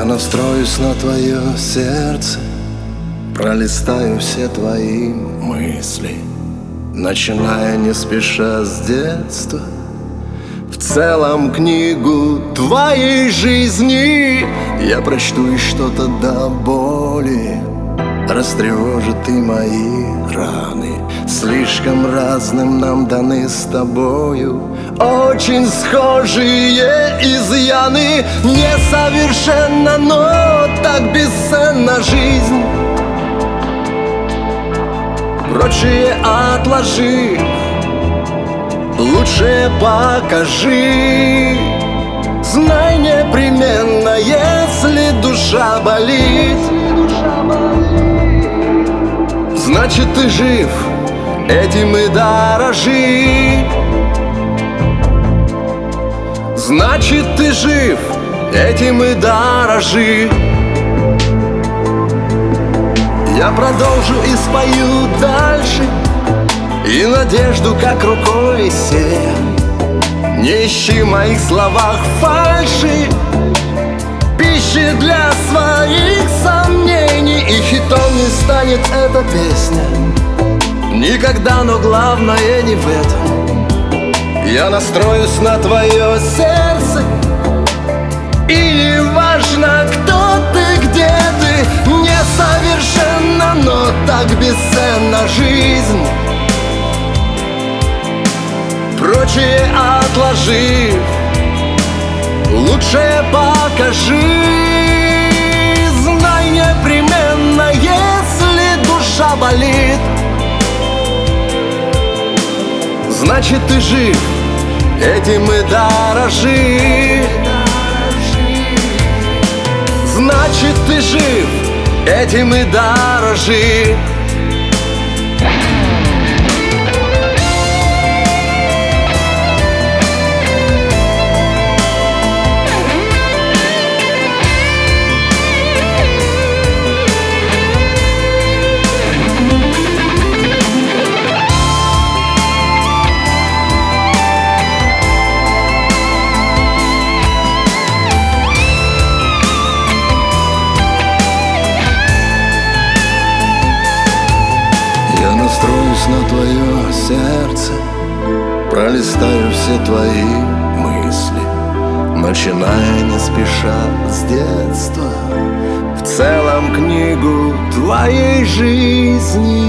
настроюсь на твое сердце, пролистаю все твои мысли, начиная не спеша с детства. В целом книгу твоей жизни я прочту, и что-то до боли растревожит и мои раны. Слишком разным нам даны с тобою очень схожие изъяны. Несовершенна, но так бесценна жизнь. Прочее отложи, лучшее покажи. Знай непременно, если душа болит, значит ты жив, этим и дорожи. Значит ты жив, этим и дорожи. Я продолжу и спою дальше, и надежду как рукой сея. Не ищи в моих словах фальши, пищи для своих сомнений. И хитом не станет эта песня никогда, но главное не в этом. Я настроюсь на твое сердце, и не важно, кто ты, где ты. Несовершенна, но так бесценна жизнь. Прочее отложи, лучшее покажи. Знай непременно, если душа болит, значит ты жив, этим и дорожи. Значит ты жив, этим и дорожи. Настроюсь на твое сердце, пролистаю все твои мысли, начиная не спеша с детства. В целом книгу твоей жизни